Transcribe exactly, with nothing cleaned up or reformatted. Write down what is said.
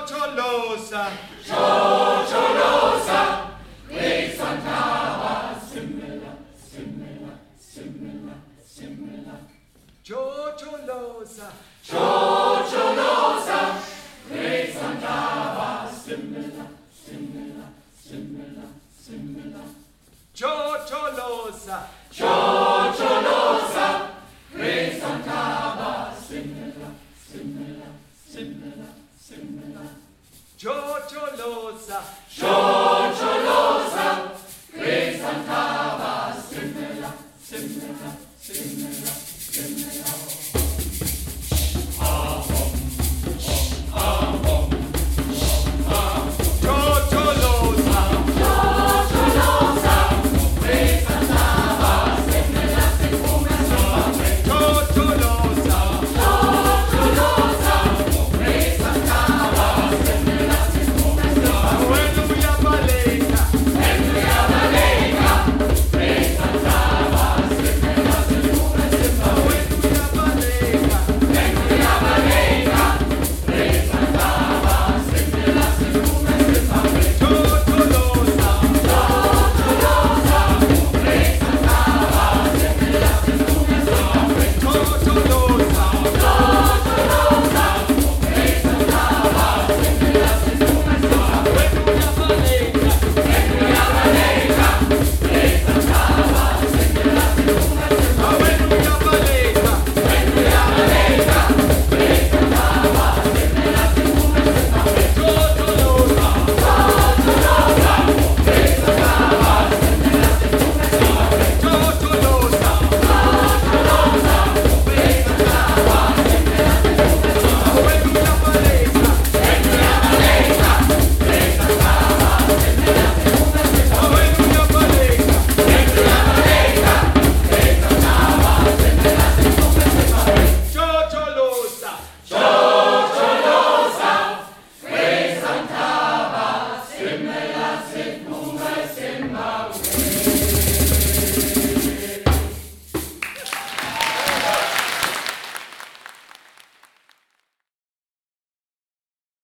Ciociolosa, Ciociolosa, Grace and Cava, similar, similar, similar, similar. Ciociolosa, Ciociolosa, Grace and Cava, similar, similar, similar, similar. Ciociolosa, Ciociolosa, Grace and Cava, similar, similar, similar, similar. Ciociolosa, Ciociolosa, Grace and Cava, similar, similar, similar.